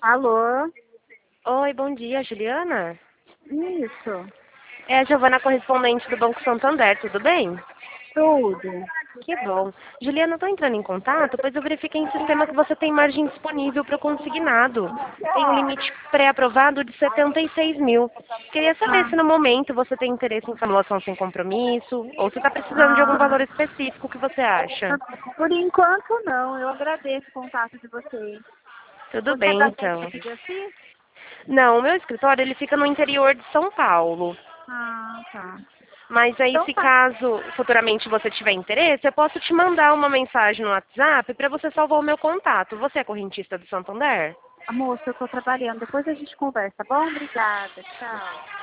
Alô? Oi, bom dia, Juliana. Isso, É a Giovana, correspondente do Banco Santander, tudo bem? tudo. Que bom. Juliana, eu estou entrando em contato, pois eu verifiquei em sistema que você tem margem disponível para o consignado. Tem um limite pré-aprovado de 76 mil. Queria saber Ah, se no momento você tem interesse em simulação sem compromisso, ou se está precisando de algum ah, valor específico, o que você acha? por enquanto não, eu agradeço o contato de vocês. Tudo Você é bem, da então. de Assis? Não, o meu escritório ele fica no interior de São Paulo. Ah, tá. Mas aí, Então se tá. caso futuramente você tiver interesse, eu posso te mandar uma mensagem no WhatsApp para você salvar o meu contato. Você é correntista do Santander? Moça, eu tô trabalhando, depois a gente conversa, tá bom? Obrigada, tchau.